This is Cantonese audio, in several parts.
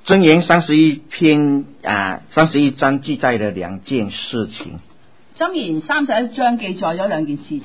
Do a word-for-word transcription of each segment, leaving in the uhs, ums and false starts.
箴言三十一篇啊，三十一章記載了兩件事情。 箴言三十一章記載咗兩件事情。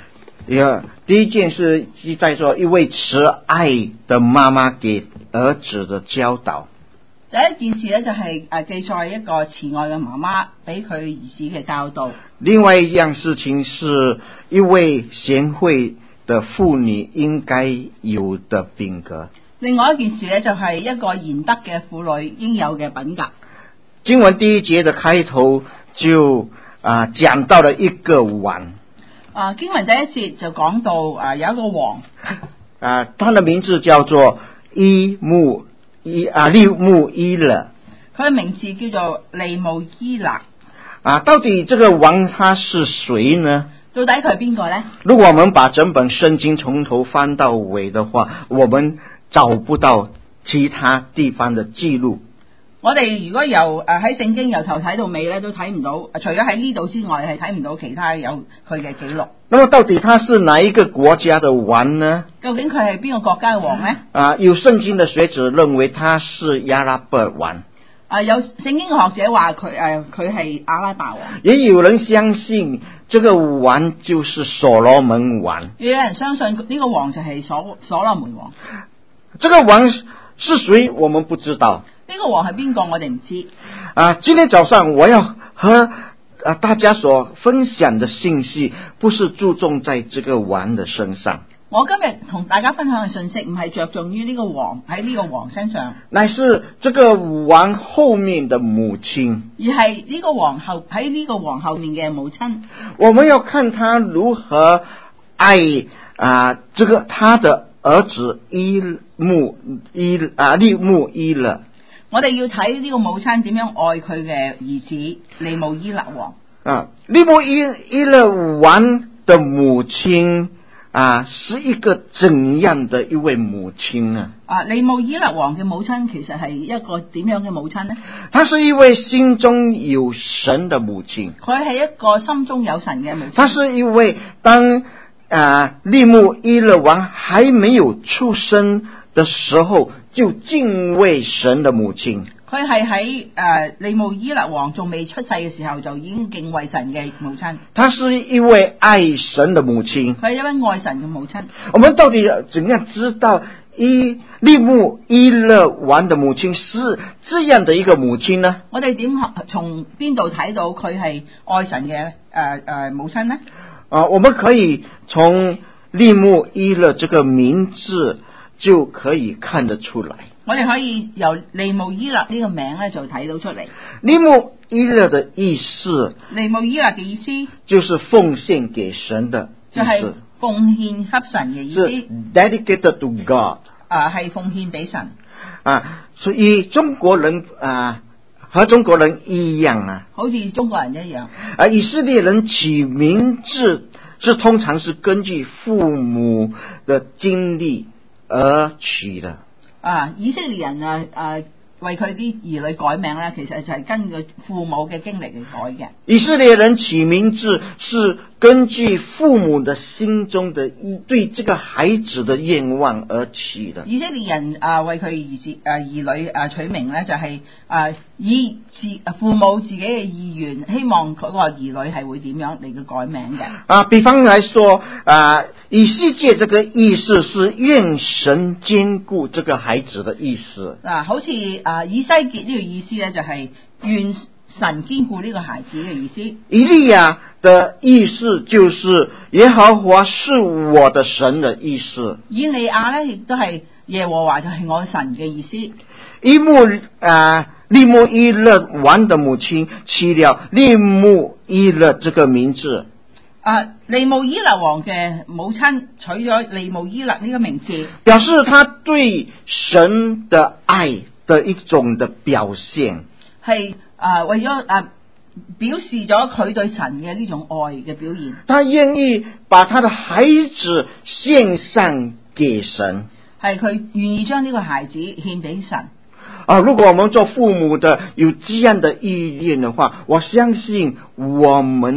Yeah, 第一件事記載說一位慈愛的媽媽給兒子的教導。 第一件事咧就係誒記載一個慈愛嘅媽媽俾佢兒子嘅教導。 另外一樣事情是一位賢惠的婦女應該有的品格。 另外一件事咧就係一個賢德嘅婦女應有嘅品格。 經文第一節的開頭就啊講到了一個王。 啊，經文第一節就講到啊有一個王。 啊，他的名字叫做伊木伊啊利木伊勒。 佢嘅名字叫做利木伊勒。 啊，到底這個王他是誰呢？ 到底佢係邊個呢？如果我們把整本聖經從頭翻到尾的話，我們找不到其他地方的記錄。 我哋如果由誒喺聖經由頭睇到尾咧，都睇唔到，除咗喺呢度之外，係睇唔到其他有佢嘅記錄。 那麼到底他是哪一個國家的王呢？ 究竟佢係邊個國家嘅王呢？ 啊，有聖經的學者認為他是亞拉伯王。 啊，有聖經嘅學者話佢誒佢係阿拉伯王。也有人相信這個王就是所羅門王。 也有人相信呢個王就係所所羅門王。 這個王是誰？我們不知道。 呢個王係邊個？我哋唔知。 啊，今天早上我要和啊大家所分享的信息，不是注重在這個王的身上。 我今日同大家分享嘅信息，唔係着重於呢個王喺呢個王身上， 乃是這個王後面的母親， 而係呢個王后喺呢個王後面嘅母親。 我們要看他如何愛啊，這個他的兒子伊木伊啊利木伊勒。 我哋要睇呢個母親點樣愛佢嘅兒子利木伊勒王。 啊，利木伊伊勒王的母親啊，是一個怎樣的一位母親呢？ 啊，利木伊勒王嘅母親其實係一個點樣嘅母親呢？ 她是一位心中有神的母親。 佢係一個心中有神嘅母親。 她是一位當啊利木伊勒王還沒有出生的時候就敬畏神的母親。 佢係喺誒利木伊勒王仲未出世嘅時候就已經敬畏神嘅母親。 她是一位愛神的母親。 佢係一位愛神嘅母親。 我們到底怎樣知道伊利木伊勒王的母親是這樣的一個母親呢？ 我哋點從邊度睇到佢係愛神嘅誒誒母親呢？ 啊，我們可以從利木伊勒這個名字就可以看得出來。 我哋可以由利木伊勒呢個名咧就睇到出嚟。 利木伊勒的意思， 利木伊勒嘅意思就是奉獻給神的意思， 就係、是、奉獻給神嘅意思。 dedicated to God。 啊，係奉獻俾神。 啊，所以中國人啊，和中國人一樣啊， 好似中國人一樣。 啊，以色列人取名字是通常是根據父母的經歷而取的。 啊，以色列人啊啊為佢啲兒女改名咧，其實就係根據父母嘅經歷嚟改嘅。 以色列人取名字是根據父母的心中的一對這個孩子的願望而取的。 以色列人啊為佢兒子啊兒女啊取名咧，就係、是、啊以自父母自己嘅意願，希望佢個兒女係會點樣嚟到改名嘅。 啊，比方來說啊，以西結這個意思是願神堅固這個孩子的意思。 啊，好似啊以西結呢個意思咧，就係願神堅固呢個孩子嘅意思。 以利亞的意思就是耶和華是我的神的意思。 以利亞咧亦都係耶和華就係我神嘅意思。 伊木啊利木伊勒王的母親取了利木伊勒這個名字。 啊，利木伊勒王嘅母親取咗利木伊勒呢個名字， 表示他對神的愛的一種的表現， 係啊為咗啊表示咗佢對神嘅呢種愛嘅表現。 他願意把他的孩子獻上給神， 係佢願意將呢個孩子獻俾神。 啊，如果我們做父母的有這樣的意願的話，我相信我們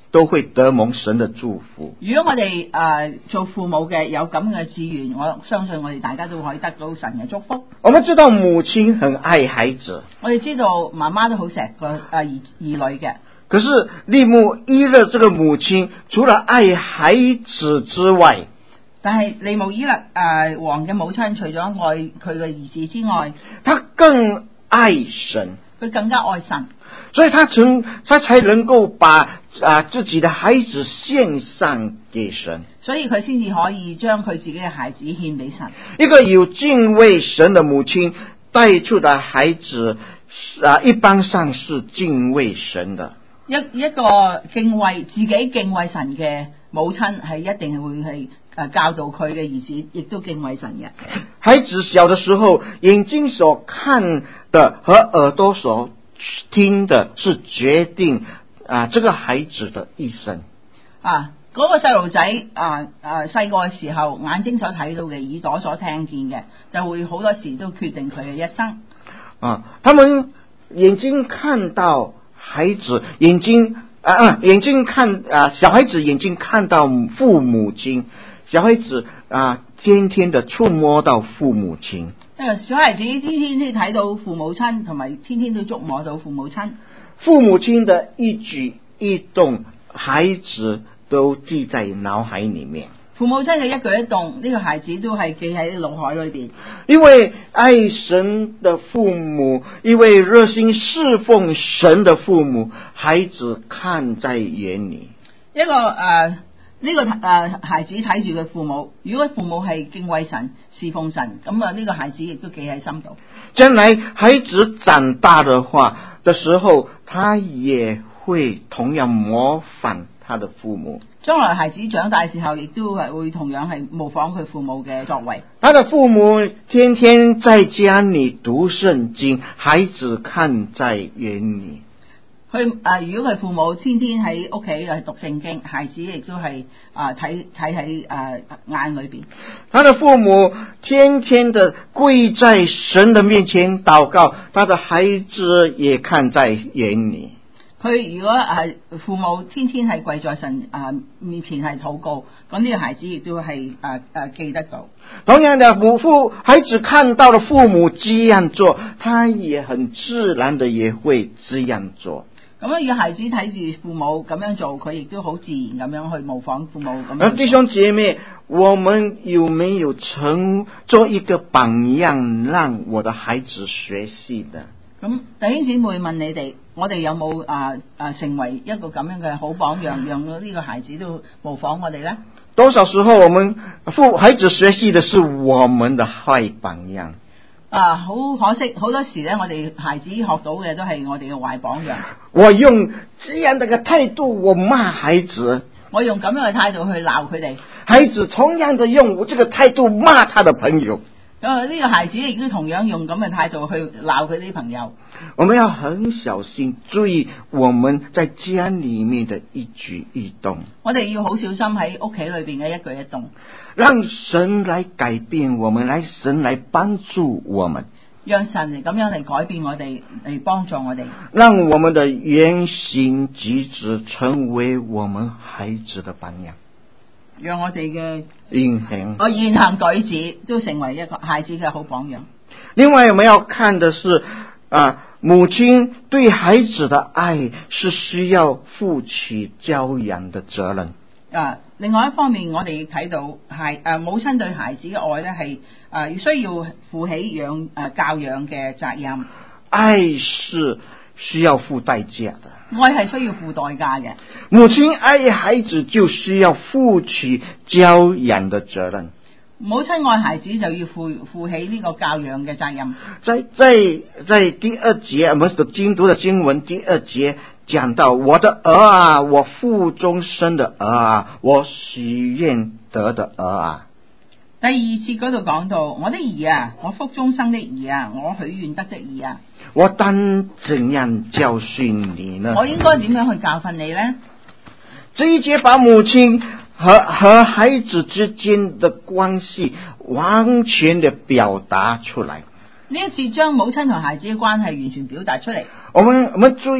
都會得蒙神的祝福。 如果我哋誒、呃、做父母嘅有咁嘅資源，我相信我哋大家都可以得到神嘅祝福。 我們知道母親很愛孩子， 我哋知道媽媽都好錫個誒兒兒女嘅。 可是利慕伊勒這個母親，除了愛孩子之外， 但係利慕伊勒誒、呃、王嘅母親，除咗愛佢嘅兒子之外， 她更愛神， 佢更加愛神， 所以她曾她才能夠把啊自己的孩子獻上給神， 所以佢先至可以將佢自己嘅孩子獻俾神。 一個有敬畏神的母親帶出的孩子啊，一般上是敬畏神的。 一一個敬畏自己敬畏神嘅母親，係一定係會係誒教導佢嘅兒子，亦都敬畏神嘅。 孩子小的時候，眼睛所看的和耳朵所聽的，是決定啊這個孩子的一生。 啊，嗰、那個細路仔啊啊細個嘅時候，眼睛所睇到嘅，耳朵所聽見嘅，就會好多時都決定佢嘅一生。 啊，他們眼睛看到孩子，眼睛啊啊，眼睛看啊，小孩子眼睛看到父母親，小孩子啊，天天的觸摸到父母親。 誒，小孩子天天都睇到父母親，同埋天天都觸摸到父母親。 父母親的一舉一動，孩子都記在腦海裏面。 父母親嘅一舉一動，呢、這個孩子都係記喺腦海裏邊。 一位愛神的父母，一位熱心侍奉神的父母，孩子看在眼裏。 一個誒，呢、呃這個誒、呃、孩子睇住佢父母，如果父母係敬畏神、侍奉神，咁啊呢個孩子亦都記喺心度。 將來孩子長大的話的時候，他也會同樣模仿他的父母。 將來孩子長大嘅時候，亦都係會同樣係模仿佢父母嘅作為。 他的父母天天在家裏讀聖經，孩子看在眼裏。 佢誒、呃，如果佢父母天天喺屋企係讀聖經，孩子亦都係啊睇睇喺誒眼裏邊。 他的父母天天的跪在神的面前禱告，他的孩子也看在眼裏。 佢如果係父母天天係跪在神啊面前係禱告，咁呢個孩子亦都係誒誒記得到。 同樣的，母父孩子看到了父母這樣做，他也很自然的也會這樣做。 咁樣，如果孩子睇住父母咁樣做，佢亦都好自然咁樣去模仿父母咁樣。 而弟兄姐妹，我們有沒有成做一個榜樣，讓我的孩子學習的？ 咁弟兄姊妹問你哋，我哋有冇啊啊成為一個咁樣嘅好榜樣，讓呢個孩子都模仿我哋呢？ 多少時候我們父孩子學習的是我們的壞榜樣啊！好可惜，好多時咧，我哋孩子學到嘅都係我哋嘅壞榜樣。 我用這樣的個態度，我罵孩子， 我用咁樣嘅態度去鬧佢哋， 孩子同樣的用我這個態度罵他的朋友。 咁啊，呢個孩子亦都同樣用咁嘅態度去鬧佢啲朋友。 我們要很小心，注意我們在家裏面的一舉一動。 我哋要好小心喺屋企裏邊嘅一舉一動， 讓神來改變我們，來神來幫助我們， 讓神嚟咁樣嚟改變我哋，嚟幫助我哋， 讓我們的言行舉止成為我們孩子的榜樣， 讓我哋嘅言行我言行舉止都成為一個孩子嘅好榜樣。 另外，我們要看的是啊，母親對孩子的愛是需要負起教養的責任。 啊，另外一方面，我哋亦睇到係誒母親對孩子嘅愛咧，係誒需要負起養誒、啊、教養嘅責任。 愛是需要付代價的， 愛係需要付代價嘅。 母親愛孩子就需要負起教養的責任。 母親愛孩子就要負負起呢個教養嘅責任。 在在在第二節，我們所經讀的經文第二節講到，我的兒啊，我腹中生的兒啊，我許願得的兒啊。 第二節嗰度講到，我的兒啊，我腹中生的兒啊，我許願得的兒啊。 我當怎樣教訓你呢？ 我應該點樣去教訓你呢？ 這一節把母親和和孩子之間的關係完全的表達出來。 呢一次將母親同孩子嘅關係完全表達出嚟。 我們我們注意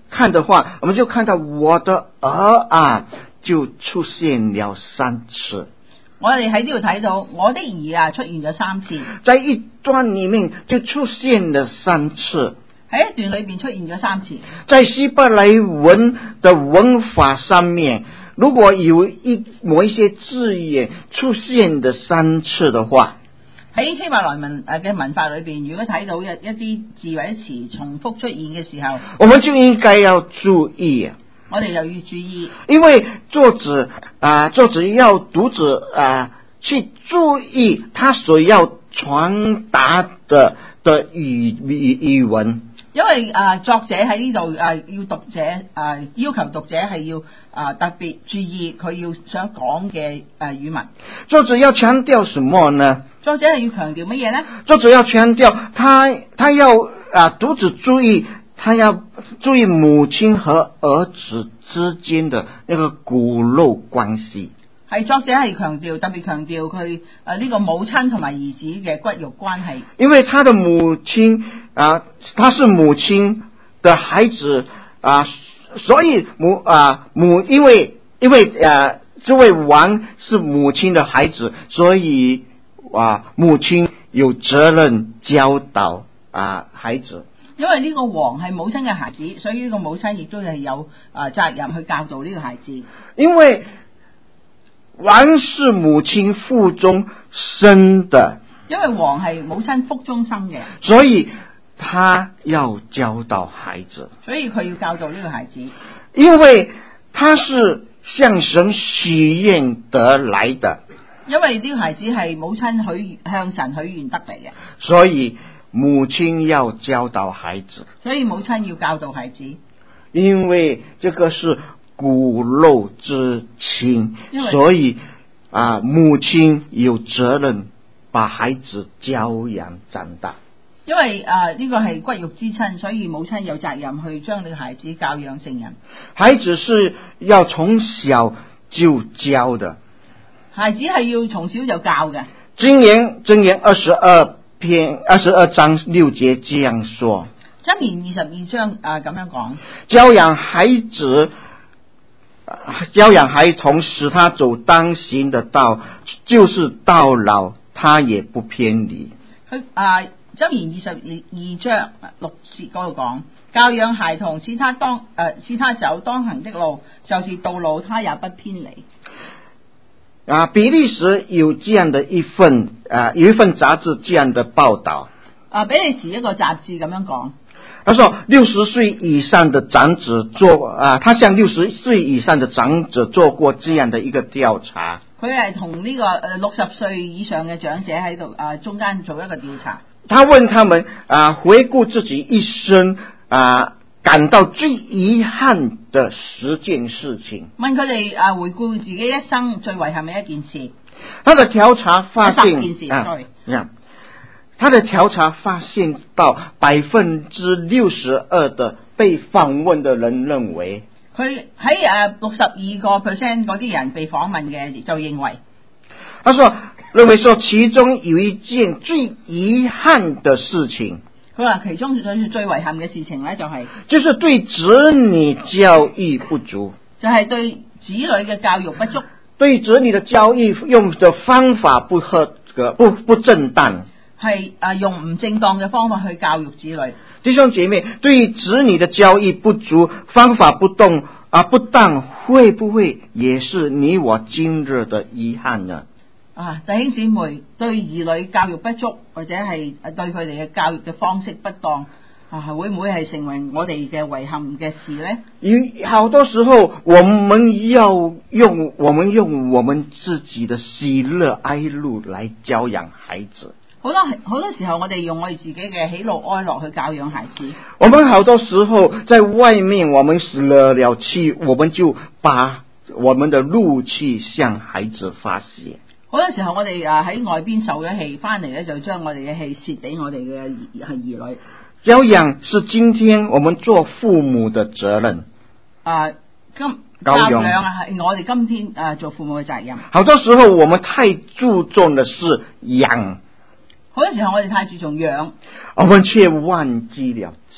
看的话，我們就看到我的兒啊，就出現了三次。 我哋喺呢度睇到我的兒啊出現咗三次， 在一段裏面就出現了三次， 喺一段裏邊出現咗三次。 在希伯來文的文法上面，如果有一某一些字眼出現的三次的話， 喺希伯來文誒嘅文法裏邊，如果睇到一一啲字或者詞重複出現嘅時候， 我們就應該要注意。 我哋又要注意， 因為作者啊，作者要讀者啊去注意他所要傳達的的語語語文。 因為啊作者喺呢度啊要讀者啊要求讀者係要啊特別注意佢要想講嘅誒語文。 作者要強調什麼呢？ 作者係要強調乜嘢呢？ 作者要強調他他要啊讀者注意。他要注意母親和兒子之間的那個骨肉關係。係作者係強調，特別強調佢誒呢個母親同埋兒子嘅骨肉關係。 因為他的母親啊，他是母親的孩子啊，所以母啊母，因為因為啊這位王是母親的孩子，所以啊母親有責任教導啊孩子。 因為呢個王係母親嘅孩子，所以呢個母親亦都係有啊責任去教導呢個孩子。 因為王是母親腹中生的， 因為王係母親腹中生嘅， 所以他要教導孩子。 所以佢要教導呢個孩子， 因為他是向神許願得來的， 因為呢個孩子係母親許向神許願得嚟嘅， 所以母親要教導孩子， 所以母親要教導孩子， 因為這個是骨肉之親，所以啊，母親有責任把孩子教養長大。 因為啊呢個係骨肉之親，所以母親有責任去將呢個孩子教養成人。 孩子是要從小就教的， 孩子係要從小就教嘅。 箴言箴言二十二篇二十二章六節這樣說。 箴言二十二章啊咁樣講， 教養孩子，教養孩童，使他走當行的道，就是到老他也不偏離。 佢啊箴言二十二章六節嗰度講，教養孩童，使他當誒、呃、使他走當行的路，就是到老他也不偏離。 啊，比利時有這樣的一份啊，有一份雜誌這樣的報道。 啊，比利時一個雜誌咁樣講， 他說六十歲以上的長者做啊，他向六十歲以上的長者做過這樣的一個調查。 佢係同呢個誒六十歲以上嘅長者喺度啊中間做一個調查。 他問他們啊，回顧自己一生啊，感到最遺憾的十件事情。 問佢哋啊，回顧自己一生最遺憾嘅一件事。 他的調查發現， 十件事啊 sorry 他的調查發現到百分之六十二的被訪問的人認為， 佢喺誒六十二個 percent 嗰啲人被訪問嘅就認為， 他說認為說其中有一件最遺憾的事情， 佢話其中最最遺憾嘅事情咧就係、是， 就是對子女教育不足， 就係對子女嘅教育不足， 對子女的教育用的方法不合格，不不正當。 係啊，用唔正當嘅方法去教育子女。 弟兄姐妹，對於子女的教育不足，方法不動啊不當，會不會也是你我今日的遺憾呢？ 啊，弟兄姊妹，對兒女教育不足，或者係對佢哋嘅教育嘅方式不當，啊，會唔會係成為我哋嘅遺憾嘅事呢？ 有好多時候，我們要用我們用我們自己的喜樂哀樂來教養孩子。 好多好多時候，我哋用我哋自己嘅喜怒哀樂去教養孩子。 我們好多時候在外面，我們惹了氣，我們就把我們的怒氣向孩子發洩。 好多時候，我哋啊喺外邊受咗氣，翻嚟咧就將我哋嘅氣泄俾我哋嘅係兒女。 教養是今天我們做父母的責任。 啊，今教養係我哋今天啊做父母嘅責任。 好多時候，我們太注重的是養。 好多時候我哋太注重養， 我們卻忘記了教。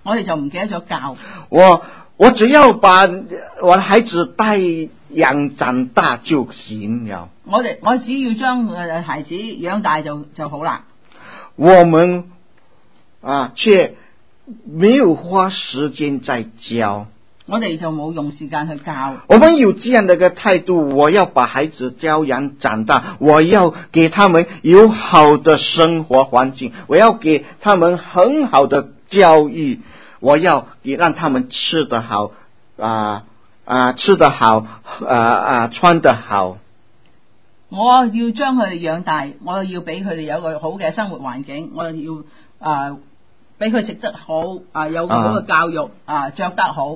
我哋就唔記得咗教。 我我只要把我的孩子帶養長大就行了。 我哋我只要將誒孩子養大就就好啦。 我們啊，卻沒有花時間在教。 我哋就冇用時間去教。 我們有這樣的一個態度，我要把孩子教養長大，我要給他們有好的生活環境，我要給他們很好的教育，我要也讓他們吃得好啊啊，吃得好啊啊，穿得好。 我要將佢哋養大，我要俾佢哋有個好嘅生活環境，我要啊俾佢食得好啊，有個好嘅教育啊，着得好。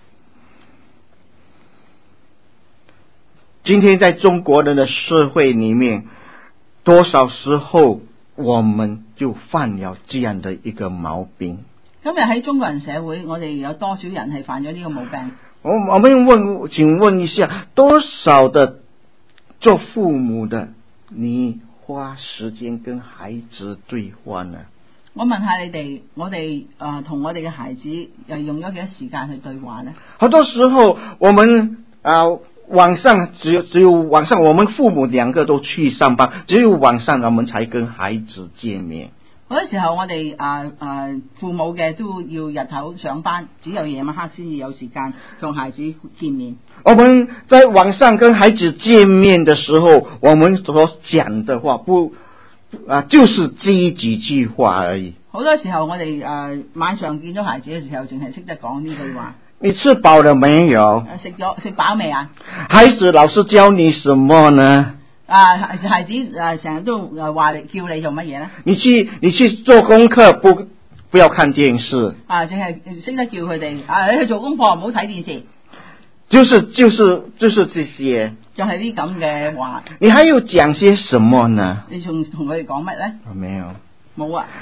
今天在中國人的社會裏面，多少時候我們就犯了這樣的一個毛病。 今日喺中國人社會，我哋有多少人係犯咗呢個毛病？ 我我們問，請問一下，多少的做父母的，你花時間跟孩子對話呢？ 我問下你哋，我哋誒同我哋嘅孩子又用咗幾多時間去對話呢？ 好多時候，我們啊。呃晚上只有只有晚上，我們父母兩個都去上班，只有晚上我們才跟孩子見面。 好多時候我哋啊啊父母嘅都要日頭上班，只有夜晚黑先至有時間同孩子見面。 我們在晚上跟孩子見面的時候，我們所講的話不啊，就是這幾句話而已。 好多時候我哋啊晚上見到孩子嘅時候，淨係識得講呢句話。 你吃飽了沒有？ 食咗食飽未啊？ 孩子老師教你什麼呢？ 啊，孩子啊，成日都話你叫你做乜嘢咧？ 你去你去做功課，不不要看電視。 啊，淨係識得叫佢哋啊，你去做功課唔好睇電視。 就是就是就是這些。 就係啲咁嘅話。 你還要講些什麼呢？ 你仲同佢哋講乜咧？ 沒有。 冇啊。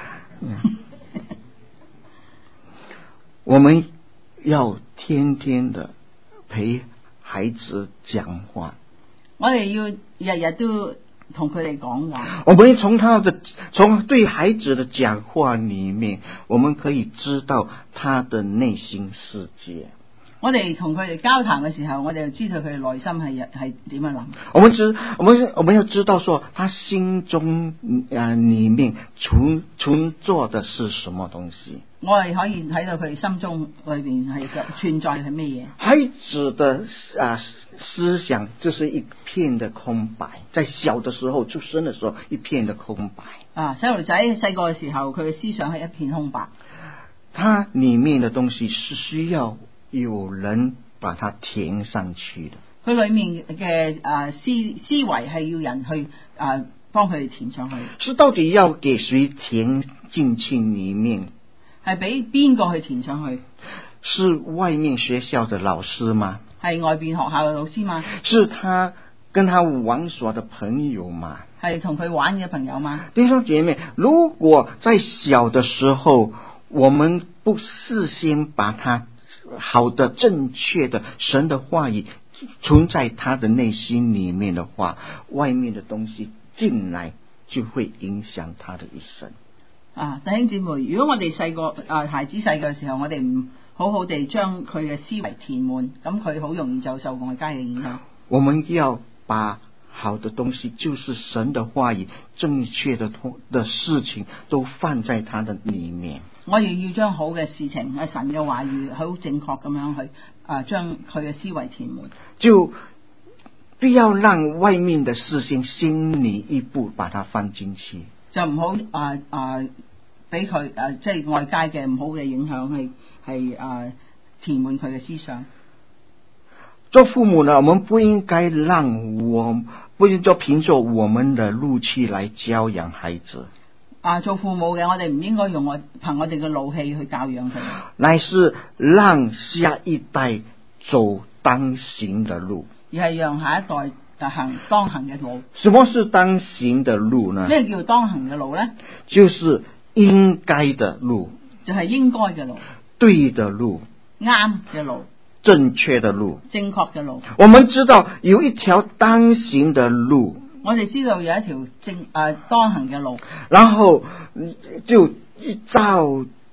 我們要天天的陪孩子講話， 我哋要日日都同佢哋講話。 我們從他的從對孩子的講話裏面，我們可以知道他的內心世界。 我哋同佢哋交談嘅時候，我哋就知道佢哋內心係係點樣諗。 我們知，我們我們要知道說，他心中啊裏面存存在的是什麼東西。 我哋可以睇到佢哋心中裏邊係存在係咩嘢。 孩子的啊思想就是一片的空白，在小的時候出生的時候，一片的空白。 啊，細路仔細個嘅時候，佢嘅思想係一片空白。 他裏面的東西是需要有人把它填上去的。 佢裏面嘅啊思思維係要人去啊幫佢哋填上去。 是到底要給誰填進去裏面？ 係俾邊個去填上去？ 是外面學校的老師嗎？ 係外邊學校嘅老師嗎？ 是他跟他玩耍的朋友嗎？ 係同佢玩嘅朋友嗎？ 弟兄姐妹，如果在小的時候，我們不事先把他好的正確的神的話語存在他的內心裏面的話，外面的東西進來就會影響他的一生。 啊，弟兄姊妹，如果我哋細個啊孩子細個嘅時候，我哋唔好好地將佢嘅思維填滿，咁佢好容易就受外界嘅影響。 我們要把好的東西，就是神的話語，正確的的事情都放在他的裏面。 我哋要將好嘅事情，係神嘅話語，好正確咁樣去啊，將佢嘅思維填滿。 就不要讓外面的事情先你一步把它放進去， 就唔好啊啊俾佢啊即係外界嘅唔好嘅影響，係係啊填滿佢嘅思想。 做父母呢，我們不應該讓我不應該憑着我們的怒氣來教養孩子。 啊，做父母嘅，我哋唔應該用我憑我哋嘅怒氣去教養佢， 乃是讓下一代走當行的路， 而係讓下一代行當行嘅路。 什麼是當行的路呢？ 咩叫當行嘅路呢？ 就是應該的路， 就係應該嘅路， 對的路， 啱嘅路， 正確的路， 正確嘅路。 我們知道有一條當行的路， 我哋知道有一條正誒、呃、當行嘅路， 然後就照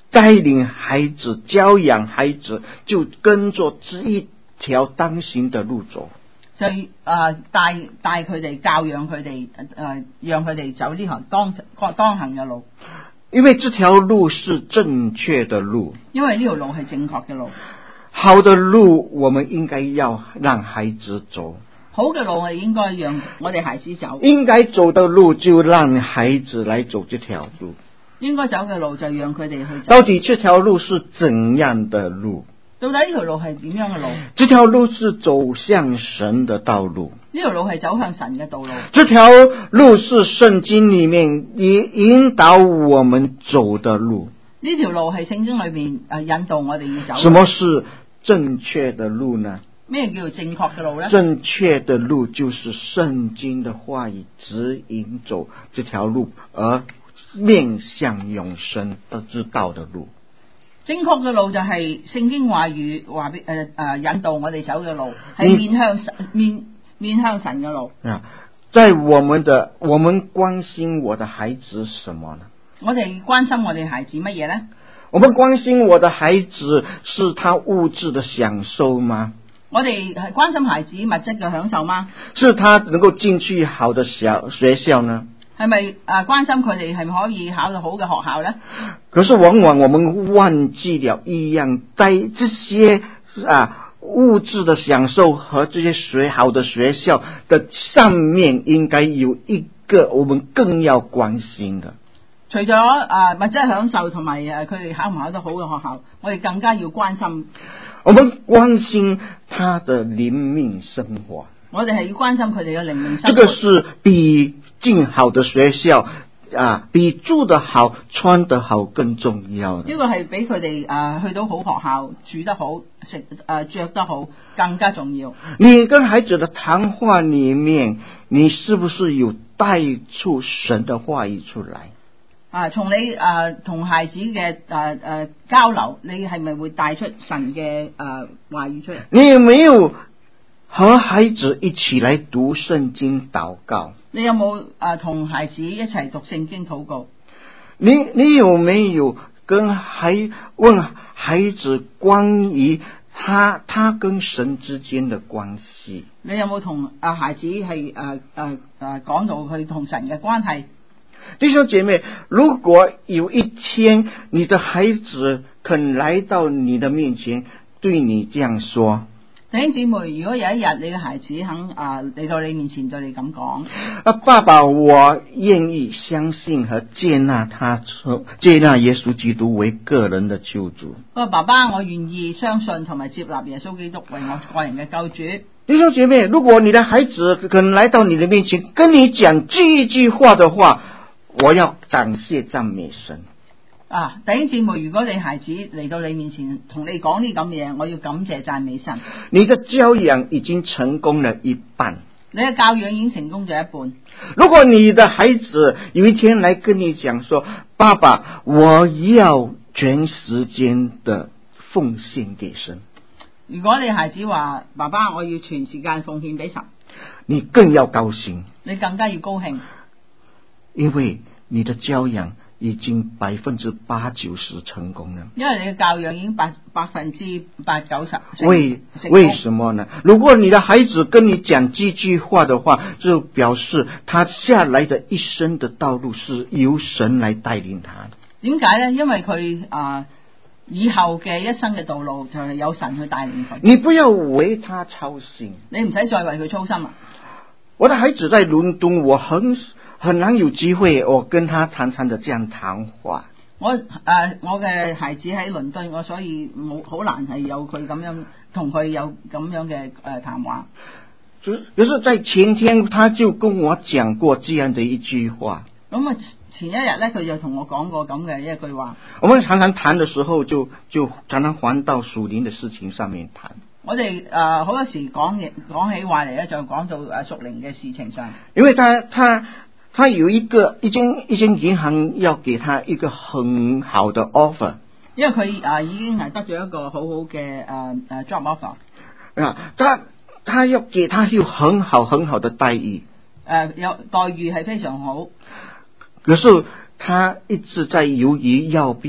带领孩子、教養孩子，就跟着這一條當行的路走。 就誒帶帶佢哋教養佢哋誒，讓佢哋走呢條當當行嘅路。 因為這條路是正確的路， 因為呢條路係正確嘅路。 好的路，我們應該要讓孩子走。 好嘅路，我哋應該讓我哋孩子走。 應該走的路，就讓孩子來走這條路。 應該走嘅路，就讓佢哋去走。 到底這條路是怎樣的路？ 到底呢條路係點樣嘅路？ 這條路是走向神的道路。 呢條路係走向神嘅道路。 這條路是聖經裏面引引導我們走的路。 呢條路係聖經裏面誒引導我哋要走。 什麼是正確的路呢？ 咩叫做正確嘅路呢？ 正確的路就是聖經的話語指引走這條路，而面向永生的之道的路。 正確嘅路就係聖經話語話俾誒誒引導我哋走嘅路，係面向神面面向神嘅路。 啊，在我們的我們關心我的孩子什麼呢？ 我哋關心我哋孩子乜嘢呢？ 我們關心我的孩子是他物質的享受嗎？ 我哋係關心孩子物質嘅享受嗎？ 是他能夠進去好的小學校呢？ 係咪誒關心佢哋係咪可以考到好嘅學校呢？ 可是往往我們忘記了一樣，在這些啊物質的享受和這些學好的學校的上面，應該有一個我們更要關心的。 除咗誒物質享受同埋誒佢哋考唔考得好嘅學校，我哋更加要關心。 我們關心他的靈命生活。 我哋係要關心佢哋嘅靈命生活。 這個是比進好的學校啊，比住得好、穿得好更重要的。 呢個係俾佢哋誒去到好學校、住得好、食誒着得好更加重要。 你跟孩子的談話裏面，你是不是有帶出神的話語出來？ 啊，從你誒同、呃、孩子嘅誒誒交流，你係咪會帶出神嘅誒、呃、話語出嚟？ 你有沒有和孩子一起來讀聖經禱告？ 你有冇誒同孩子一齊讀聖經禱告？ 你你有沒有跟孩問孩子關於他他跟神之間的關係？ 你有冇同啊孩子係誒誒誒講到佢同神嘅關係？ 弟兄姐妹，如果有一天你的孩子肯來到你的面前，對你這樣說， 弟兄姊妹，如果有一日你嘅孩子肯啊嚟到你面前對你咁講， 啊，爸爸，我願意相信和接納他，接納耶穌基督為個人的救主。 不過爸爸，我願意相信同埋接納耶穌基督為我個人嘅救主。 弟兄姐妹，如果你的孩子肯來到你的面前，跟你講這一句話的話，我要感謝讚美神。 啊，弟兄姊妹，如果你孩子嚟到你面前同你講呢咁嘢，我要感謝讚美神。 你的教養已經成功了一半， 你嘅教養已經成功咗一半。 如果你的孩子有一天來跟你講說，爸爸，我要全時間的奉獻給神。 如果你孩子話，爸爸，我要全時間奉獻俾神，你更要高興， 你更加要高興， 因為你的教養已經百分之八九十成功了。 因為你嘅教養已經百百分之八九十。 為為什麼呢？如果你的孩子跟你講這句話的話，就表示他下來的一生的道路是由神來帶領他的。 點解呢？因為佢啊、呃、以後嘅一生嘅道路就係有神去帶領佢。 你不要為他操心， 你唔使再為佢操心啊！ 我的孩子在倫敦，我很很難有機會，我跟他常常的這樣談話。我誒、 呃，我嘅孩子喺倫敦，我所以冇好難係有佢咁樣同佢有咁樣嘅誒、呃、談話。 就是，就是在前天，他就跟我講過這樣的一句話。 咁啊，前一日咧，佢就同我講過咁嘅一句話。 我們常常談的時候就，就就常常還到屬靈的事情上面談。 我哋誒好多時講嘢講起話嚟咧，就講到誒屬靈嘅事情上。 因為他他他有一個一間一間銀行要給他一個很好的 offer， 因為佢誒已經係得咗一個很好好嘅誒誒 job offer。 啊，他他要給他有很好很好的待遇， 誒有待遇係非常好。 可是他一直在猶豫要不要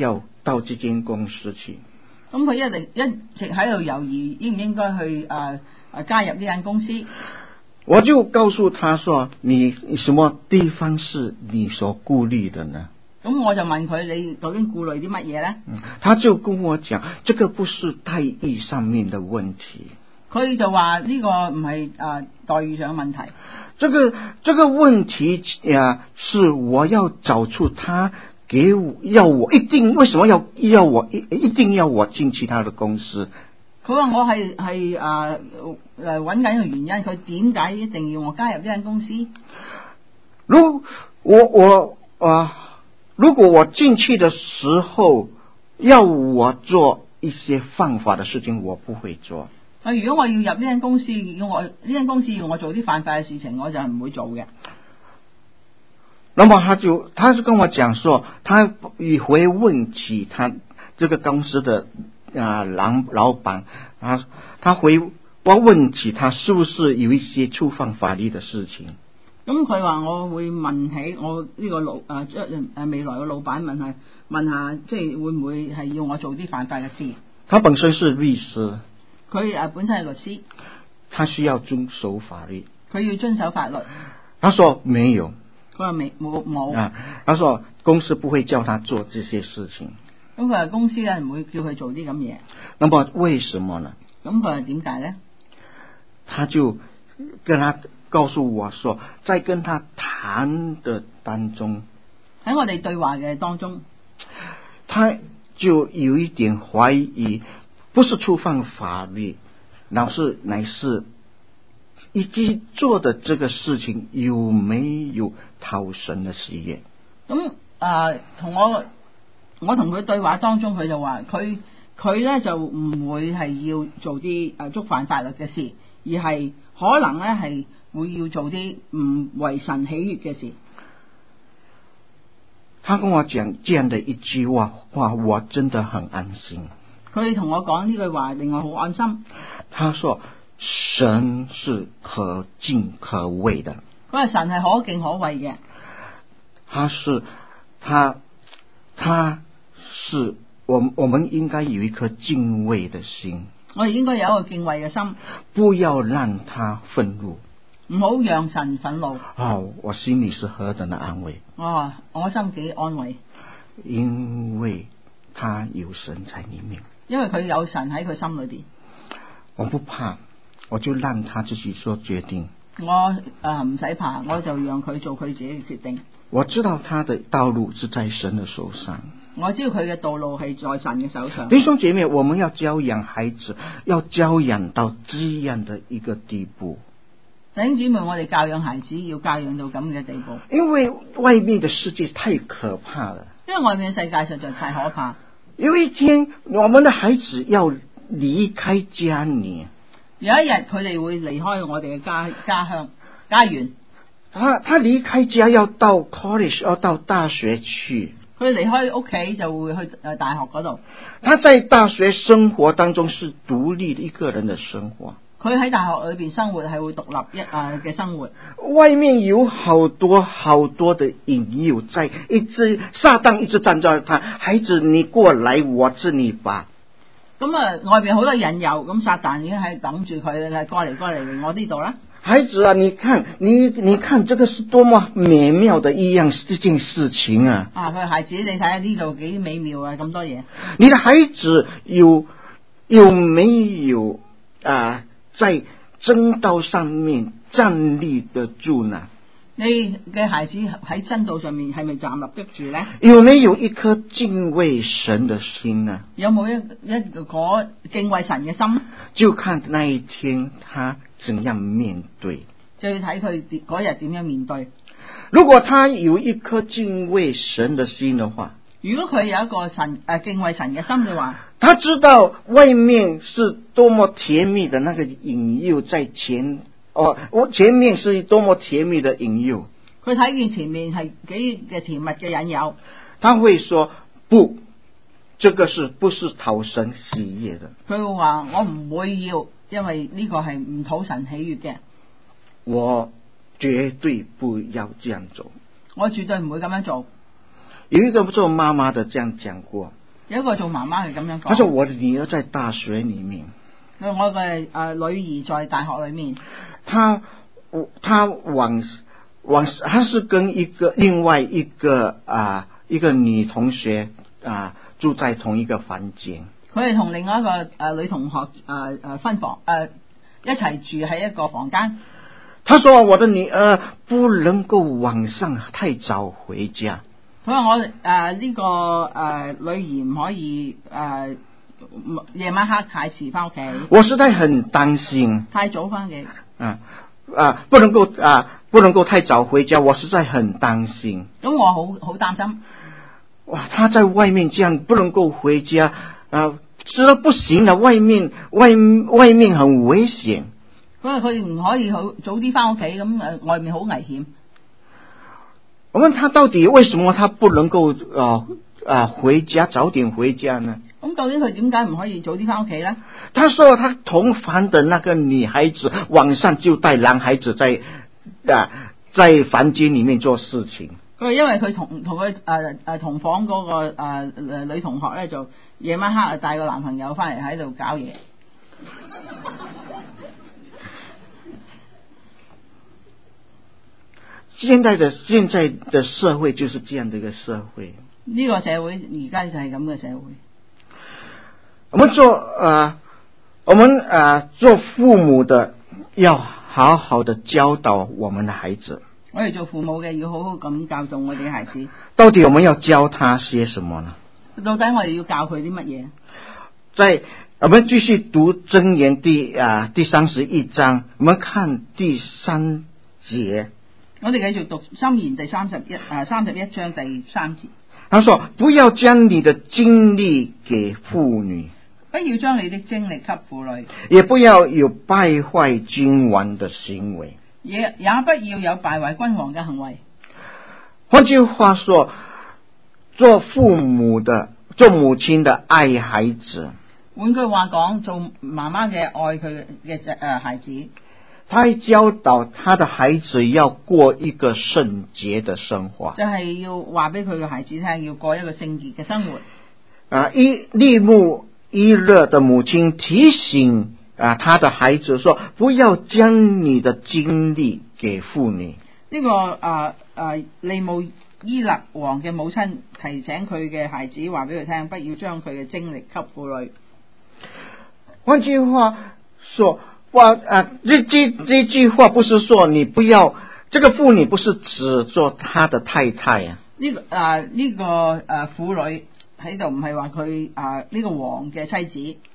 到這間公司去。 咁佢一直一直喺度猶豫，應唔應該去啊啊加入呢間公司？ 我就告訴他說：你什麼地方是你所顧慮的呢？ 咁我就問佢：你究竟顧慮啲乜嘢呢？ 嗯，他就跟我講：這個不是待遇上面的問題。 佢就話呢個唔係啊待遇上嘅問題。 這個這個問題呀，是我要找出他給我要我一定為什麼要要我一一定要我進其他的公司？ 佢話我係係啊誒揾緊個原因，佢點解一定要我加入呢間公司？ 如我我啊，如果我進去的時候要我做一些犯法的事情，我不會做。 啊，如果我要入呢間公司，要我呢間公司要我做啲犯法嘅事情，我就係唔會做嘅。 那麼他就他就跟我講說，他也會問起他這個公司的啊老老闆啊，他會我問起他是不是有一些觸犯法律的事情。 咁佢話我會問起我呢個老誒誒未來嘅老闆問下問下，即係會唔會係要我做啲犯法嘅事？ 他本身是律師， 佢誒本身係律師， 他需要遵守法律。 佢要遵守法律。 他說沒有。 佢話未冇冇。 啊，他說公司不會叫他做這些事情。 咁佢話公司咧唔會叫佢做啲咁嘢。 那麼為什麼呢？ 咁佢話點解咧？ 他就跟他告訴我說，在跟他談的當中， 喺我哋對話嘅當中， 他就有一點懷疑，不是觸犯法律，乃是乃是以及做的這個事情有沒有討神的喜悅。 咁啊，同、呃、我我同佢對話當中，佢就話佢佢咧就唔會係要做啲誒觸犯法律嘅事，而係可能咧係會要做啲唔為神喜悅嘅事。 他跟我講這樣的一句話，哇，我真的很安心。 佢同我講呢句話，令我好安心。 他說神是可敬可畏的。 佢話神係可敬可畏嘅。 他是他他是我我們應該有一顆敬畏的心。 我哋應該有一個敬畏嘅心， 不要讓他憤怒， 唔好讓神憤怒。 哦，我心裏是何等的安慰。 哦，我心幾安慰， 因為他有神在裏面， 因為佢有神喺佢心裏邊。 我不怕，我就讓他自己做決定。 我誒唔使怕，我就讓佢做佢自己嘅決定。 我知道他的道路是在神的手上， 我知道佢嘅道路係在神嘅手上。 弟兄姐妹，我們要教養孩子，要教養到這樣的一個地步。 弟兄姊妹，我哋教養孩子要教養到咁嘅地步， 因為外面的世界太可怕了。 因為外面嘅世界實在太可怕。 有一天，我們的孩子要離開家裏， 有一日佢哋會離開我哋嘅家家鄉家園。 他他離開家要到 college， 要到大學去。 佢離開屋企就會去誒大學嗰度。 他在大學生活當中是獨立的一個人的生活。 佢喺大學裏邊生活係會獨立一誒嘅生活。 外面有好多好多的引誘，在一直撒旦一直站在他，孩子你過來我治你吧。 咁啊，外邊好多引誘，咁撒旦已經係等住佢啦，過嚟過嚟嚟我呢度啦。 孩子啊，你看你你看這個是多麼美妙的一樣這件事情啊！ 啊，佢話孩子，你睇下呢度幾美妙啊，咁多嘢。 你的孩子有有沒有啊，在真道上面站立得住呢？ 你嘅孩子喺真道上面係咪站立得住呢？ 有沒有一顆敬畏神的心呢？ 有冇一一個敬畏神嘅心？ 就看那一天他怎樣面對， 就要睇佢嗰日點樣面對。 如果他有一顆敬畏神的心的話， 如果佢有一個神誒、呃、敬畏神嘅心嘅話， 他知道外面是多麼甜蜜的那個引誘在前。哦，我前面是多麼甜蜜的引誘， 佢睇見前面係幾嘅甜蜜嘅引誘， 他會說不，這個是不是討神喜悅的？ 佢會話我唔會要，因為呢個係唔討神喜悅嘅， 我絕對不要這樣做， 我絕對唔會咁樣做。 有一個做媽媽的這樣講過， 有一個做媽媽嘅咁樣講。 他說我的女兒在大學裏面， 我嘅誒女兒在大學裏面， 他他往往他是跟一個另外一個啊一個女同學啊住在同一個房間。 佢係同另外一個誒、呃、女同學誒誒、呃、分房誒、呃、一齊住喺一個房間。 他說我的女兒不能夠晚上太早回家。 佢話我誒呢、呃這個誒、呃、女兒唔可以誒夜、呃、晚黑太遲翻屋企。 我實在很擔心。 太早翻嘅。 啊啊，不能夠啊，不能夠太早回家，我實在很擔心。 咁我好好擔心。 哇，他在外面這樣不能夠回家啊，實在不行啦！外面外外面很危險。 佢話佢唔可以好早啲翻屋企，咁誒外面好危險。 我問他到底為什麼他不能夠啊啊回家早點回家呢？ 咁究竟佢點解唔可以早啲翻屋企呢？ 他說他同房的那個女孩子晚上就帶男孩子在啊在房間裏面做事情。 佢話因為佢同同佢誒誒同房嗰、那個誒誒、呃、女同學咧，就夜晚黑帶個男朋友翻嚟喺度搞嘢。 現在的現在的社會就是這樣的一個社會。 呢個社會而家就係咁嘅社會。 我們做呃，我們呃做父母的要好好的教導我們的孩子。 我哋做父母嘅要好好咁教導我哋嘅孩子。 到底我們要教他些什麼呢？ 到底我哋要教佢啲乜嘢？ 在我們繼續讀箴言第啊第三十一章，我們看第三節。 我哋繼續讀箴言第三十一啊三十一章第三節。 他說：不要將你的精力給婦女， 不要將你的精力給婦女， 也不要有敗壞君王的行為， 也也不要有敗壞君王嘅行為。 換句話說，做父母的、做母親的愛孩子。 換句話講，做媽媽嘅愛佢嘅誒孩子。 他教導他的孩子要過一個聖潔的生活， 就係要話俾佢嘅孩子聽，要過一個聖潔嘅生活。 啊，伊利木伊勒的母親提醒啊，他的孩子說：不要將你的精力給婦女。 呢、這個啊啊利木伊勒王嘅母親提醒佢嘅孩子，話俾佢聽，不要將佢嘅精力給婦女。 換句話說。哇啊！這這這句話不是說你不要這個婦女，不是只做他的太太啊。 呢、這個啊呢、這個誒婦女喺度唔係話佢啊呢個王嘅妻子，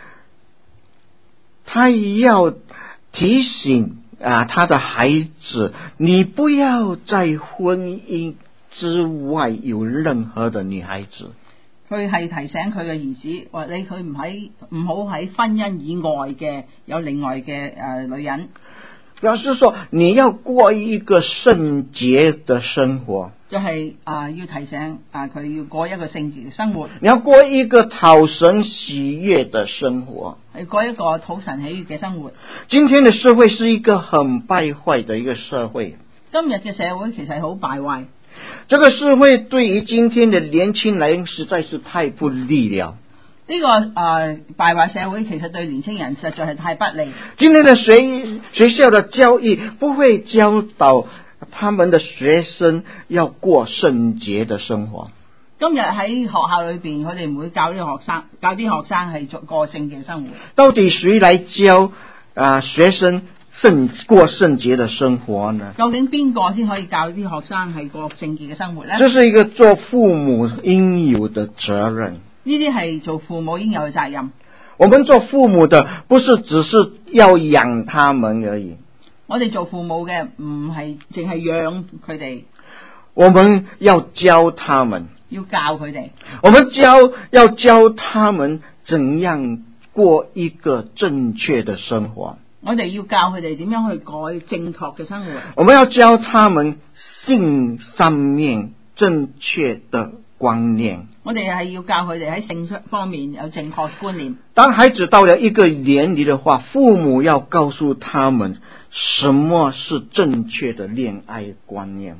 他要提醒啊他的孩子，你不要在婚姻之外有任何的女孩子。 佢係提醒佢嘅兒子，話你佢唔喺唔好喺婚姻以外嘅有另外嘅誒、呃、女人。 表示說你要過一個聖潔的生活， 就係、是、啊、呃、要提醒啊佢、呃、要過一個聖潔嘅生活。 你要過一個討神喜悅的生活， 係過一個討神喜悅嘅生活。 今天的社會是一個很敗壞的一個社會。 今日嘅社會其實係好敗壞。 這個社會對於今天的年輕人實在是太不利了。 呢、這個誒、呃、敗壞社會其實對年輕人實在係太不利。今天的學學校的教育不會教導他們的學生要過聖潔的生活。 今日喺學校裏邊，佢哋唔會教啲學生教啲學生係做過聖潔生活。 到底誰來教啊、呃、學生聖過聖潔的生活呢？ 究竟邊個先可以教啲學生係過聖潔嘅生活呢？ 這是一個做父母應有的責任。 呢啲係做父母應有嘅責任。 我們做父母的不是只是要養他們而已。 我哋做父母嘅唔係淨係養佢哋， 我們要教他們， 要教佢哋。 我們教要教他們怎樣過一個正確的生活。 我哋要教佢哋點樣去改正確嘅生活。 我們要教他們性上面正確的觀念。 我哋係要教佢哋喺性方面有正確觀念。 當孩子到了一個年齡的話，父母要告訴他們什麼是正確的戀愛觀念。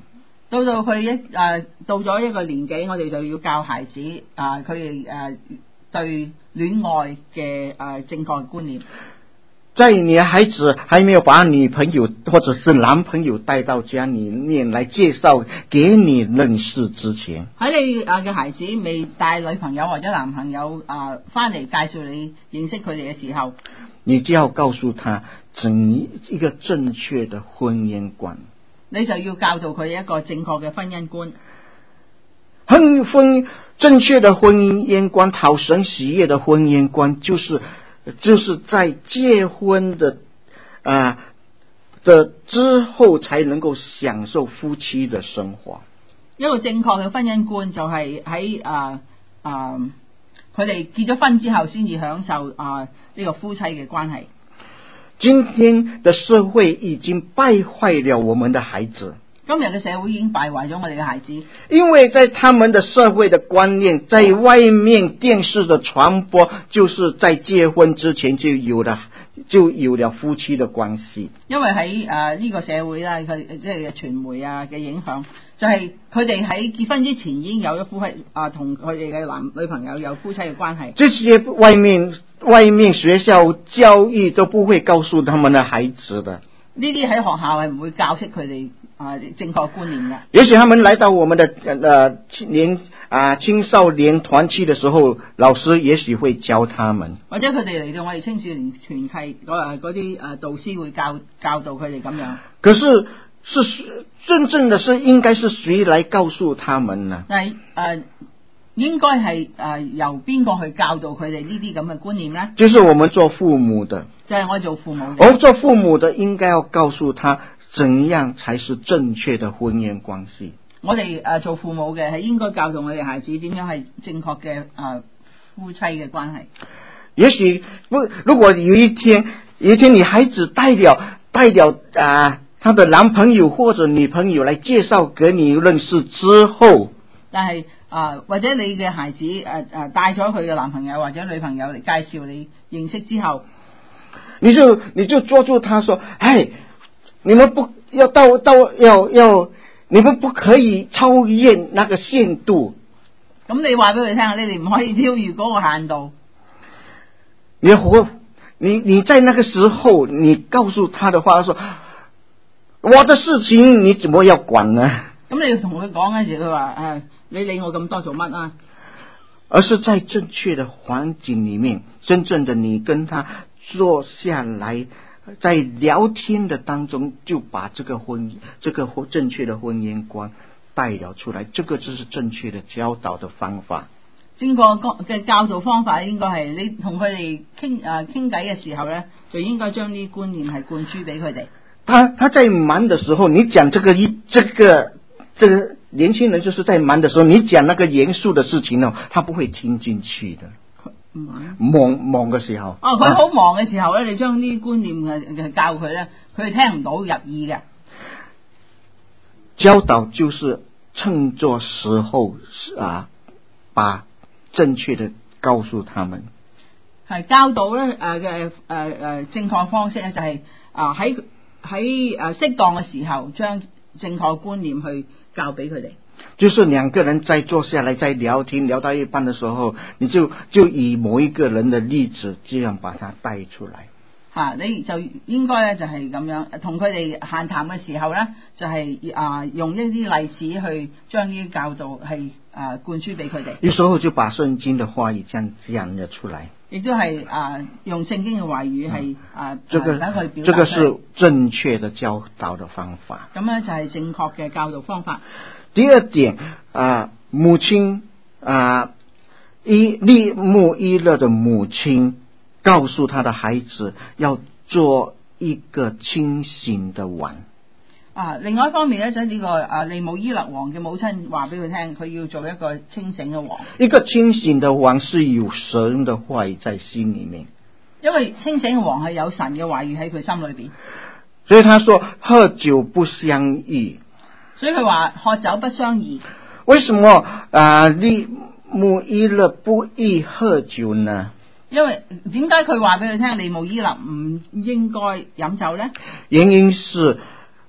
到到佢一誒、呃、到咗一個年紀，我哋就要教孩子啊，佢哋誒對戀愛嘅誒、呃、正確嘅觀念。 在你孩子還沒有把女朋友或者是男朋友帶到家裏面來介紹給你認識之前，喺你啊嘅孩子未帶女朋友或者男朋友啊翻嚟介紹你認識佢哋嘅時候， 你就要告訴他怎一個正確的婚姻觀。 你就要教導佢一個正確嘅婚姻觀。 婚婚正確的婚姻觀，討神喜悅的婚姻觀，就是就是在結婚的啊的之後，才能夠享受夫妻的生活。 一個正確嘅婚姻觀就係喺啊啊，佢哋結咗婚之後，先至享受啊呢、這個夫妻嘅關係。 今天的社會已經敗壞了我們的孩子。 今日嘅社會已經敗壞咗我哋嘅孩子， 因為在他們的社會的觀念，在外面電視的傳播，就是在結婚之前就有了就有了夫妻的關係。 因為喺誒呢個社會啦，佢即係傳媒啊嘅影響，就係佢哋喺結婚之前已經有咗夫妻啊，同佢哋嘅男女朋友有夫妻嘅關係。 這些外面外面學校教育都不會告訴他們的孩子的。 呢啲喺學校係唔會教識佢哋啊正確觀念嘅。 也許他們來到我們的呃年啊青少年團契的時候，老師也許會教他們。 或者佢哋嚟到我哋青少年團契嗰嗰啲誒導師會教教導佢哋咁樣。 可是是真正的是應該是誰來告訴他們呢？ 但係誒應該係誒由邊個去教導佢哋呢啲咁嘅觀念呢？ 就是我們做父母的。 就係我做父母嘅。 我做父母的應該要告訴他怎樣才是正確的婚姻關係。 我哋誒做父母嘅係應該教導我哋孩子點樣係正確嘅誒夫妻嘅關係。 也許不，如果有一天有一天你孩子帶了帶了啊他的男朋友或者女朋友來介紹給你認識之後， 但係啊、呃、或者你嘅孩子誒誒、呃、帶咗佢嘅男朋友或者女朋友嚟介紹你認識之後， 你就你就捉住他說，哎，你們不要到到要要，你們不可以超越那個限度。 咁你話俾佢聽，你哋唔可以超越嗰個限度。 你活，你你在那個時候，你告訴他的話，說我的事情你怎麼要管呢？ 咁你要同佢講嗰時，佢話誒，你理我咁多做乜啊？ 而是在正確的環境裏面，真正的你跟他坐下來，在聊天的當中，就把這個婚這個正確的婚姻觀帶了出來，這個就是正確的教導的方法。 正確嘅教導方法應該係你同佢哋傾誒傾偈嘅時候咧，就應該將啲觀念係灌輸俾佢哋。 他他在忙的時候，你講這個一這個這個年輕人就是在忙的時候，你講那個嚴肅的事情呢，他不會聽進去的。忙忙嘅時候， 哦，佢好忙嘅時候咧，你將啲觀念嘅教佢咧，佢係聽唔到入耳嘅。 教導就是趁着時候啊，把正確的告訴他們。 係教導咧誒嘅誒誒正確方式咧，就係啊喺喺誒適當嘅時候，將正確觀念去教俾佢哋。 就是兩個人再坐下來再聊天，聊到一半的時候，你就就以某一個人的例子，這樣把它帶出來。 吓、啊，你就應該咧就係咁樣，同佢哋閒談嘅時候咧，就係、是、啊用一啲例子去將呢啲教導係啊灌輸俾佢哋。 有時候就把聖經的話語這樣講咗出來。 亦都係啊用聖經嘅話語係、嗯、啊這個等佢表達。 這個是正確的教導的方法。 咁咧就係正確嘅教導方法。 第二點啊，母親啊，伊利穆伊勒的母親告訴他的孩子要做一個清醒的王。 啊，另外一方面咧就係呢個啊利姆伊勒王嘅母親話俾佢聽，佢要做一個清醒嘅王。 一個清醒的王是有神的話語在心裏面， 因為清醒嘅王係有神嘅話語喺佢心裏邊。 所以他說喝酒不相宜。 所以佢話喝酒不相宜。 為什麼啊利穆伊勒不宜喝酒呢？ 因為點解佢話俾佢聽利穆伊勒唔應該飲酒呢？ 原因是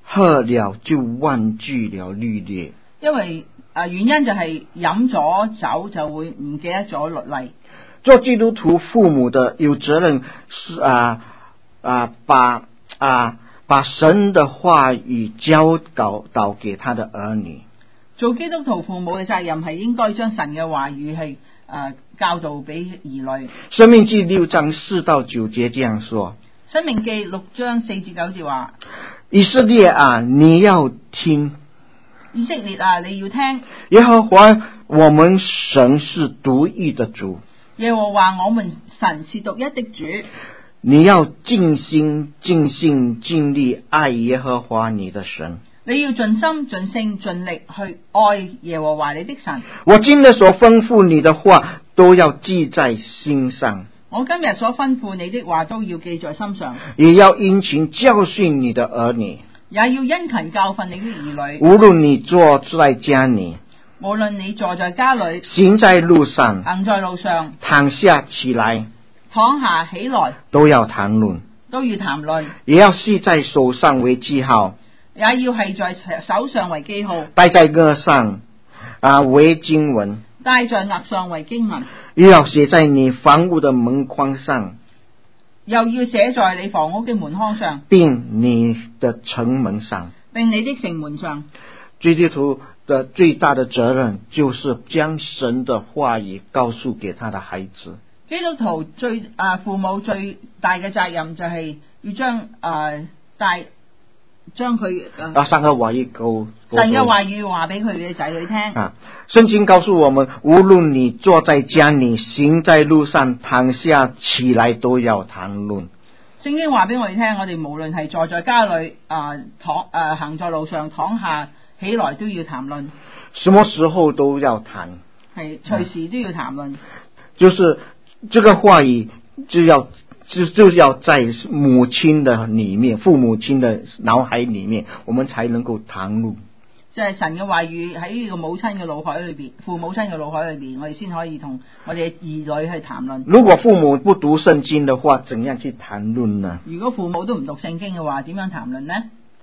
喝了就忘記了律例。 因為啊原因就係飲咗酒就會唔記得咗律例。 做基督徒父母的有責任是啊啊把啊把神的話語教導導給他的兒女。 做基督徒父母嘅責任係應該將神嘅話語係誒教導俾兒女。 申命記六章四到九節這樣說。 申命記六章四至九節話： 以色列啊，你要聽。 以色列啊，你要聽。 耶和華我們神是獨一的主。 耶和華我們神是獨一的主。 你要盡心盡性盡力愛耶和華你的神。 你要盡心盡性盡力去愛耶和華你的神。 我今日所吩咐你的話都要記在心上。 我今日所吩咐你的話都要記在心上。 也要殷勤教訓你的兒女。 也要殷勤教訓你的兒女。 無論你坐在家裏， 無論你坐在家裏， 行在路上， 行在路上， 躺下起來， 躺下起來， 都要談論。 都要談論。 也要繫在手上為記號。 也要係在手上為記號， 戴在額上啊為經文， 戴在額上為經文， 又要寫在你房屋的門框上， 又要寫在你房屋嘅門框上， 並你的城門上， 並你的城門上。 基督徒的最大的責任就是將神的話語告訴給他的孩子。 基督徒最啊父母最大嘅責任就係要將啊帶。將佢啊神嘅話語告神嘅話語話俾佢嘅仔女聽。 啊，聖經告訴我們，無論你坐在家裏，行在路上，躺下起來，都要談論。 聖經話俾我哋聽，我哋無論係坐在家裏啊躺啊行在路上，躺下起來都要談論。 什麼時候都要談， 係隨時都要談論。 就是這個話語就要。就就要在母親的裏面，父母親的腦海裏面，我們才能夠談論。 即係神嘅話語喺呢個母親嘅腦海裏邊，父母親嘅腦海裏邊，我哋先可以同我哋嘅兒女去談論。 如果父母不讀聖經的話，怎樣去談論呢？ 如果父母都唔讀聖經嘅話，點樣談論呢？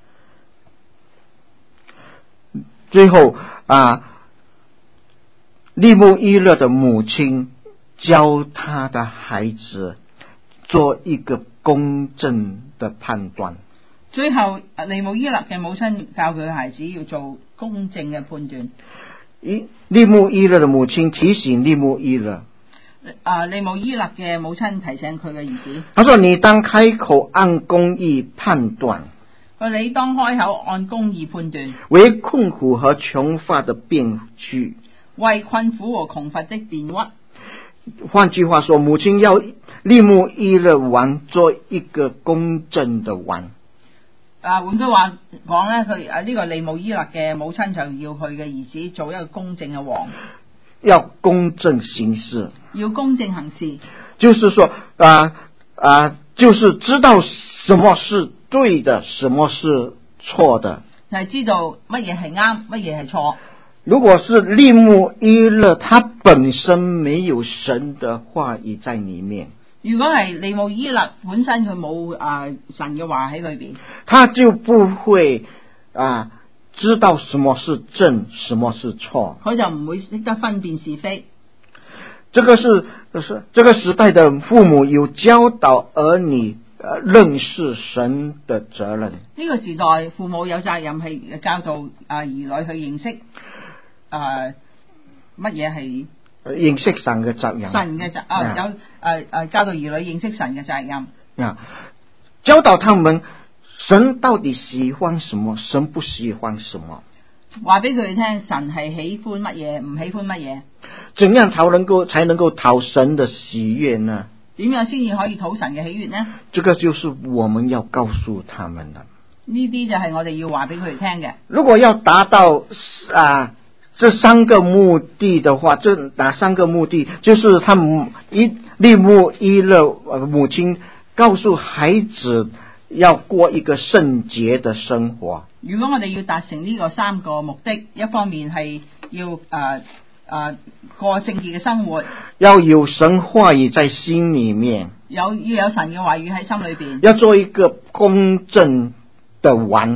最後啊，利慕伊勒的母親教他的孩子做一個公正的判斷。 最後，利慕伊勒嘅母親教佢嘅孩子要做公正嘅判斷。 利慕伊勒嘅母親提醒利慕伊勒， 啊，利慕伊勒嘅母親提醒佢嘅兒子， 他說：你當開口按公義判斷。 佢你當開口按公義判斷， 為困苦和窮乏的辯屈， 為困苦和窮乏的辯屈。 換句話說，母親要利慕伊勒王做一個公正的王。 啊，換句話講咧，佢啊呢個利慕伊勒嘅母親就要佢嘅兒子做一個公正嘅王， 要公正行事， 要公正行事， 就是說啊啊，就是知道什麼是對的，什麼是錯的， 係知道乜嘢係啱，乜嘢係錯。 如果是利慕伊勒，他本身沒有神的話語在裏面， 如果係利慕伊勒本身佢冇啊神嘅話喺裏邊， 他就不會啊知道什麼是正，什麼是錯， 佢就唔會識得分辨是非。 這個是是這個時代的父母有教導兒女呃認識神的責任。 呢個時代父母有責任係教導啊兒女去認識啊乜嘢係認識神嘅責任。 神嘅責啊有誒誒教導兒女認識神嘅責任。 啊，教導他們神到底喜歡什麼，神不喜歡什麼。 話俾佢哋聽，神係喜歡乜嘢，唔喜歡乜嘢。 怎樣才能夠才能夠討神的喜悅呢？ 點樣先至可以討神嘅喜悅呢？ 這個就是我們要告訴他們的。 呢啲就係我哋要話俾佢哋聽嘅。 如果要達到啊這三個目的的話，這哪三個目的？就是他們一利慕伊勒母親告訴孩子要過一個聖潔的生活。 如果我哋要達成呢個三個目的，一方面係要誒誒、呃呃、過聖潔嘅生活， 要有神話語在心裏面， 有要有神嘅話語喺心裏邊， 要做一個公正的王，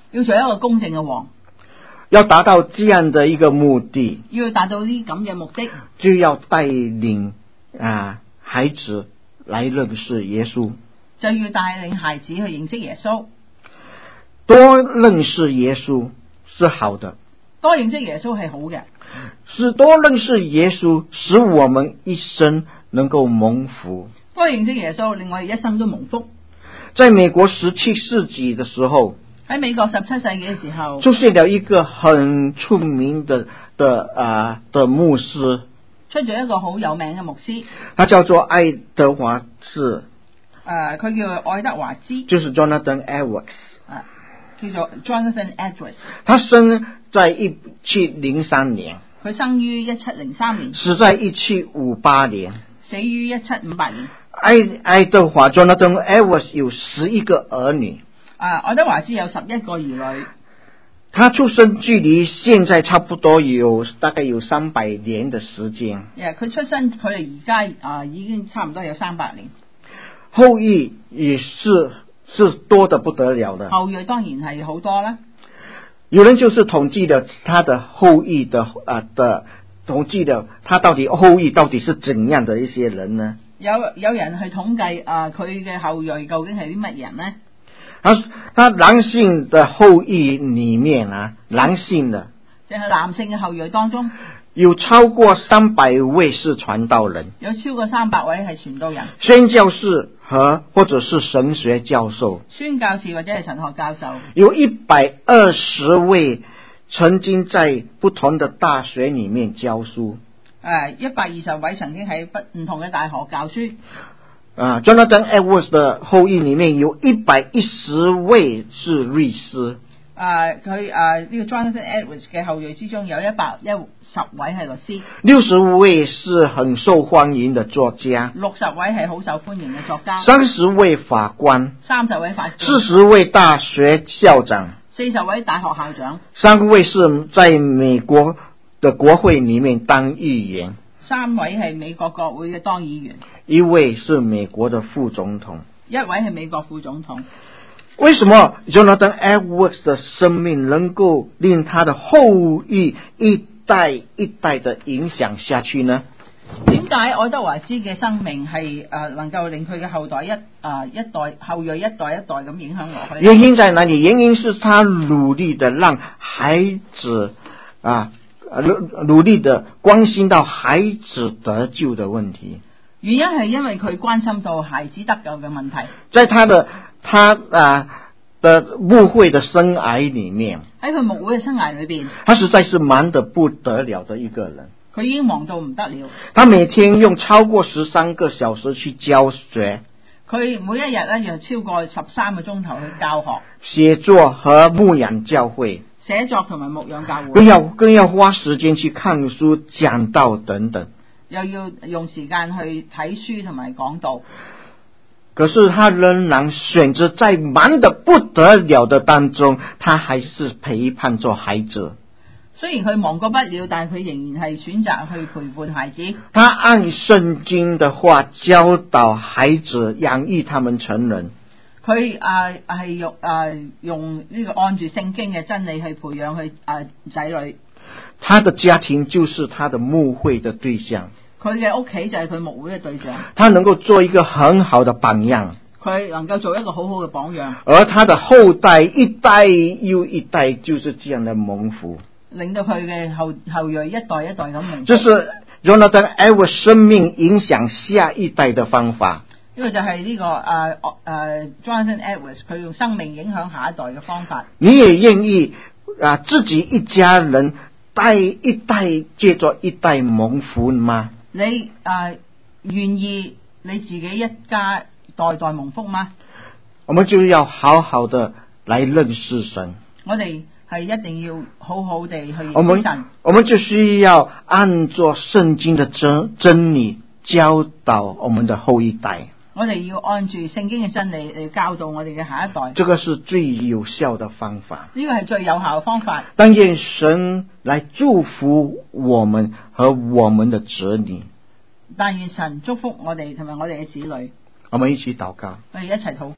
要做一個公正嘅王。 要達到這樣的一個目的， 要達到呢咁嘅目的， 就要帶領啊孩子來認識耶穌， 就要帶領孩子去認識耶穌。 多認識耶穌是好的， 多認識耶穌係好嘅， 是多認識耶穌使我們一生能夠蒙福。 多認識耶穌令我哋一生都蒙福。 在美國十七世紀的時候， 喺美國十七世紀嘅時候， 出現了一個很出名的的啊的牧師， 出咗一個好有名嘅牧師， 他叫做愛德華茲， 誒佢叫愛德華茲， 就是 Jonathan Edwards， 啊叫做 Jonathan Edwards。 他生在一七零三年， 佢生於一七零三年， 死在一七五八年， 死於一七五八年。 愛愛德華 Jonathan Edwards 有十一個兒女。 啊，愛德華茲有十一個兒女。 他出生距離現在差不多有大概有三百年的時間。 誒，佢出生佢哋而家啊已經差唔多有三百年。 後裔也是是多得不得了的。 後裔當然係好多啦。 有人就是統計了他的後裔的啊的統計了他到底後裔到底是怎樣的一些人呢？ 有有人去統計啊，佢嘅後裔究竟係啲乜人呢？ 他他男性的後裔裏面啊，男性的， 即係男性嘅後裔當中， 有超過三百位是傳道人， 有超過三百位係傳道人、 宣教士和或者是神學教授， 宣教士或者係神學教授， 有一百二十位曾經在不同的大學裏面教書， 誒一百二十位曾經喺不唔同嘅大學教書。 啊 Jonathan Edwards 的後裔裏面有一百一十位是律師。 啊，佢啊呢個 Jonathan Edwards 嘅後裔之中有一百一十位係律師， 六十位是很受歡迎的作家， 六十位係好受歡迎嘅作家， 三十位法官， 三十位法官， 四十位大學校長， 四十位大學校長， 三位是在美國的國會裏面當議員， 三位係美國國會嘅當議員， 一位是美國的副總統， 一位係美國副總統。 為什麼 Jonathan Edwards 的生命能夠令他的後裔一代一代的影響下去呢？ 點解愛德華茲嘅生命係誒能夠令佢嘅後代一啊一代後裔一代一代咁影響落去？ 原因在哪裡？原因是他努力的讓孩子啊努努力的關心到孩子得救的問題。 原因係因為佢關心到孩子得救嘅問題。 在他的他啊的牧會的生涯裡面， 喺佢牧會嘅生涯裏邊， 他實在是忙得不得了的一個人。 佢已經忙到唔得了。 他每天用超過十三個小時去教學， 佢每一日咧有超過十三個鐘頭去教學、 寫作和牧養教會， 寫作同埋牧養教會， 更要更要花時間去看書、講道等等。 又要用時間去睇書同埋講道。 可是他仍然選擇在忙得不得了的當中，他還是陪伴着孩子。 雖然佢忙過不了，但係佢仍然係選擇去陪伴孩子。 他按聖經的話教導孩子，養育他們成人。 佢啊係用啊用呢個按住聖經嘅真理去培養佢啊仔女。 他的家庭就是他的牧會的對象。 佢嘅屋企就係佢牧會嘅對象。 他能夠做一個很好的榜樣。 佢能夠做一個好好嘅榜樣。 而他的後代一代又一代就是這樣的蒙福。 令到佢嘅後後裔一代一代咁明。 這是 Jonathan Edwards 生命影響下一代的方法。 呢個就係呢、這個誒誒、uh, uh, Jonathan Edwards 佢用生命影響下一代嘅方法。 你也願意啊自己一家人代一代接着一代蒙福嗎？ 你誒、uh, 願意你自己一家代代蒙福嗎？ 我們就要好好的來認識神。 我哋係一定要好好地去我們認識神。 我們就需要按照聖經的真真理教導我們的後一代。 我哋要按住聖經嘅真理嚟教導我哋嘅下一代。 這個是最有效的方法。 呢個係最有效嘅方法。 但願神來祝福我們和我們的子女。 但願神祝福我哋同埋我哋嘅子女。 我們一起禱告。 我哋一齊禱告。